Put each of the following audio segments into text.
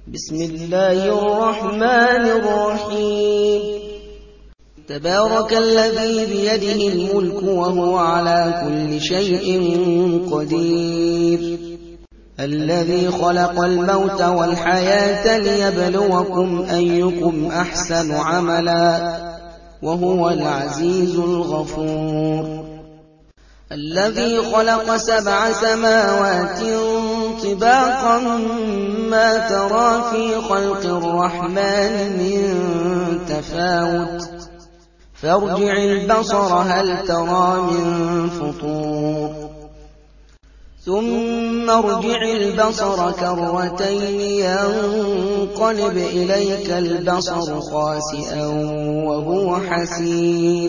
بسم الله الرحمن الرحيم. تبارك الذي بيده الملك وهو على كل شيء قدير، الذي خلق الموت والحياة ليبلوكم أيكم أحسن عملا وهو العزيز الغفور. الذي خلق 7 سماوات طباقا ما ترى في خلق الرحمن من تفاوت، فارجع البصر هل ترى من فطور، ثم ارجع البصر كرتين ينقلب إليك البصر خاسئا وهو حسير.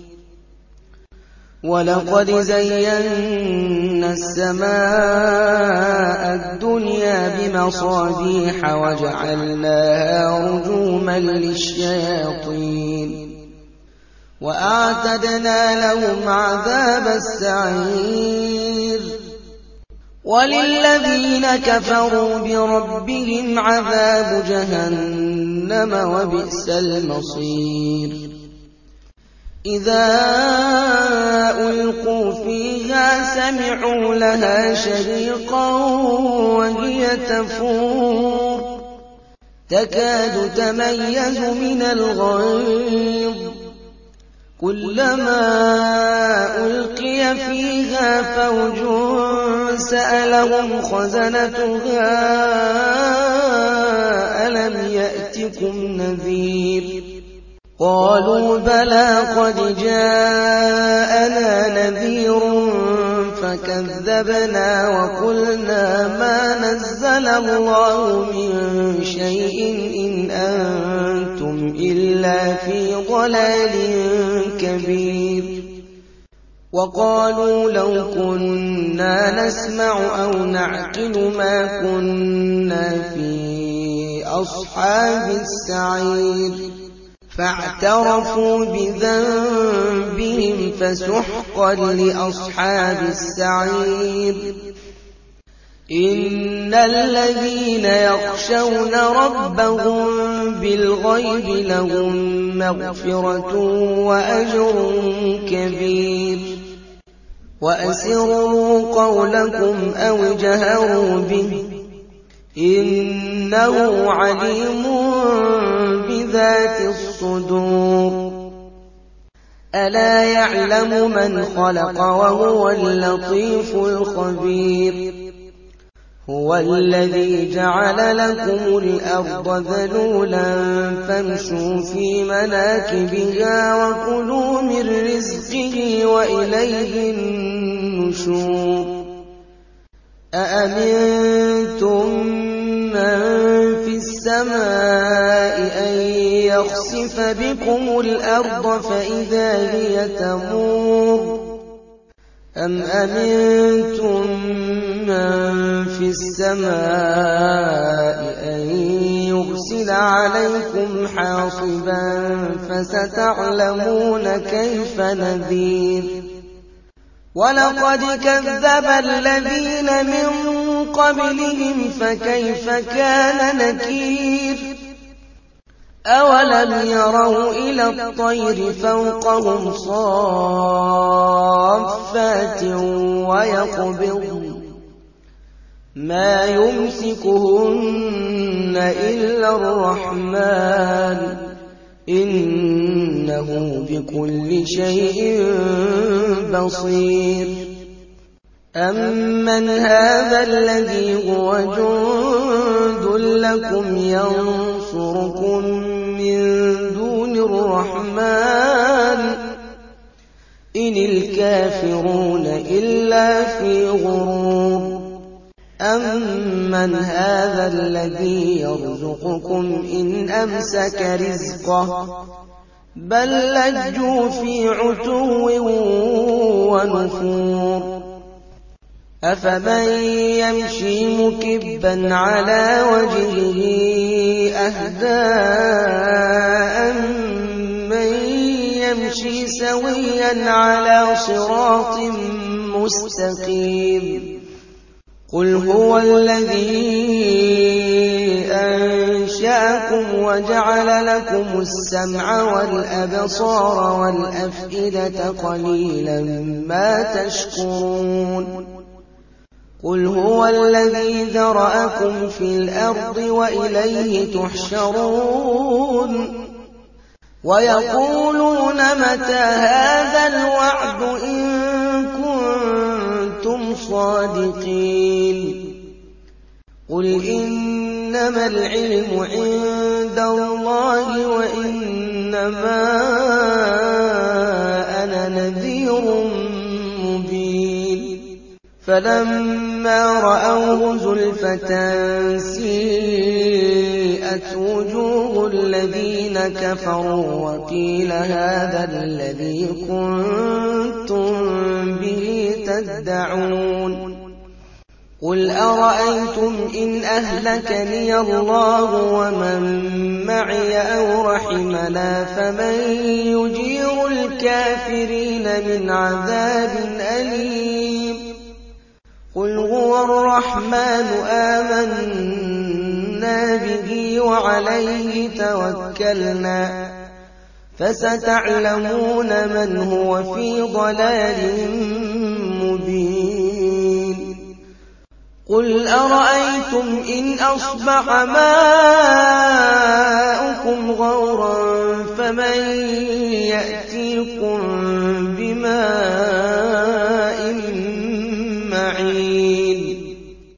ولقد زينا السماء الدنيا بمصابيح وجعلناها رجوما للشياطين وأعتدنا لهم عذاب السعير. وللذين كفروا بربهم عذاب جهنم وبئس المصير. إذا ألقوا فيها سمعوا لها شهيقا وهي تفور تكاد تميز من الغيظ، كلما ألقي فيها فوج سألهم خزنتها ألم يأتكم نذير؟ قالوا بلى قد جاءنا نذير فكذبنا وقلنا ما نزل الله من شيء إن أنتم إلا في ضلال كبير. وقالوا لو كنا نسمع أو نعقل ما كنا في أصحاب السعير، فاعترفوا بذنبهم فسحقا لأصحاب السعير. إن الذين يخشون ربهم بالغيب لهم مغفرة وأجر كبير. وأسروا قولكم أو اجهروا به إنه عليم بذات الصدور. ألا يعلم من خلق وهو اللطيف الخبير. هو الذي جعل لكم الأرض ذلولا فامشوا في مناكبها وكلوا من رزقه وإليه النشور. أأمنتم من في السماء أن يخسف بكم الأرض فإذا هي تمور، أم أمنتم من في السماء أن يرسل عليكم حاصبا فستعلمون كيف نذير. ولقد كذب الذين من قبلهم فكيف كان نكير. أولم يروا إلى الطير فوقهم صافات ويقبضن ما يمسكهن إلا الرحمن إنه بكل شيء بصير. أمن هذا الذي هو جند لكم ينصركم من دون الرحمن إن الكافرون إلا في غرور. أمن هذا الذي يرزقكم إن أمسك رزقه بل لجوا في عتو ونفور. أفمن يمشي مكبا على وجهه أهدى أمن يمشي سويا على صراط مستقيم. قل هو الذي أحياكم وجعل لكم السمع والأبصار والأفئدة قليلا ما تشكرون قل هو الذي ذرأكم في الأرض وإليه تحشرون ويقولون متى هذا الوعد إن كنتم صادقين قل إنما العلم عند الله وإنما أنا نذير مبين فلما رأوه زلفة سيئت وجوه الذين كفروا وقيل هذا الذي كنتم به تدعون قل أرأيتم إن أهلكني الله ومن معي أو رحمنا فمن يجير الكافرين من عذاب أليم قل هو الرحمن آمنا به وعليه توكلنا فستعلمون من هو في ضلال مبين قل أرأيتم إن أصبح ماؤكم